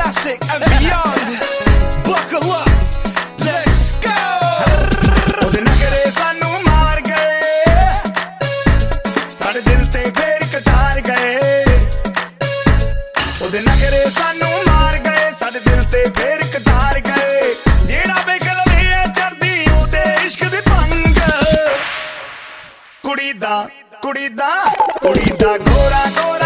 classic and beyond. Buckle up, let's go. ਉਹਦੇ ਨਖਰੇ ਸਾਨੂੰ ਮਾਰ ਗਏ, ਸਾਡੇ ਦਿਲ ਤੇ ਫੇਰ ਕਟਾਰ ਗਏ। ਉਹਦੇ ਨਖਰੇ ਸਾਨੂੰ ਮਾਰ ਗਏ, ਸਾਡੇ ਦਿਲ ਤੇ ਫੇਰ ਕਟਾਰ ਗਏ। ਜਿਹੜਾ ਵੇਖ ਲਵੇ ਚੜਦੀ ਉਹਦੇ ਇਸ਼ਕ ਦੇ ਭੰਗ। ਕੁੜੀ ਦਾ ਗੋਰਾ ਗੋਰਾ